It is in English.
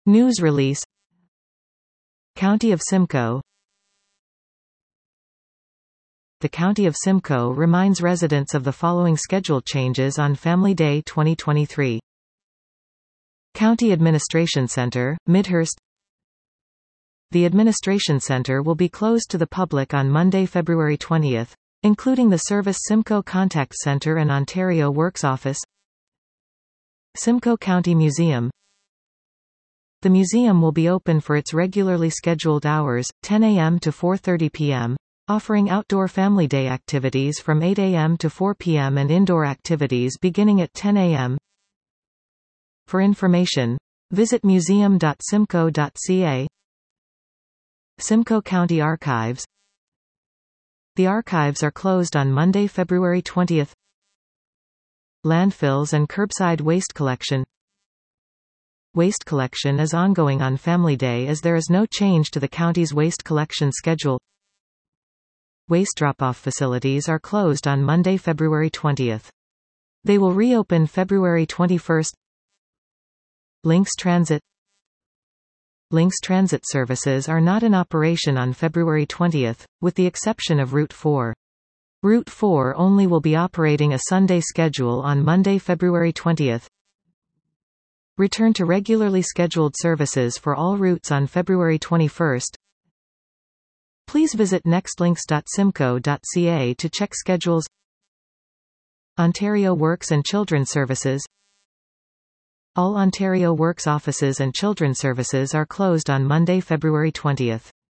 News release. County of Simcoe. The County of Simcoe reminds residents of the following schedule changes on Family Day 2023. County Administration Center, Midhurst. The Administration Center will be closed to the public on Monday, February 20th, including the Service Simcoe Contact Center and Ontario Works Office. Simcoe County Museum. The museum will be open for its regularly scheduled hours, 10 a.m. to 4:30 p.m., offering outdoor Family Day activities from 8 a.m. to 4 p.m. and indoor activities beginning at 10 a.m. For information, visit museum.simcoe.ca. Simcoe County Archives. The archives are closed on Monday, February 20th. Landfills and curbside waste collection. Waste collection is ongoing on Family Day as there is no change to the county's waste collection schedule. Waste drop-off facilities are closed on Monday, February 20th. They will reopen February 21st. Lynx Transit. Lynx Transit services are not in operation on February 20th, with the exception of Route 4. Route 4 only will be operating a Sunday schedule on Monday, February 20th. Return to regularly scheduled services for all routes on February 21st. Please visit nextlinks.simcoe.ca to check schedules. Ontario Works and Children's Services. All Ontario Works offices and children's services are closed on Monday, February 20th.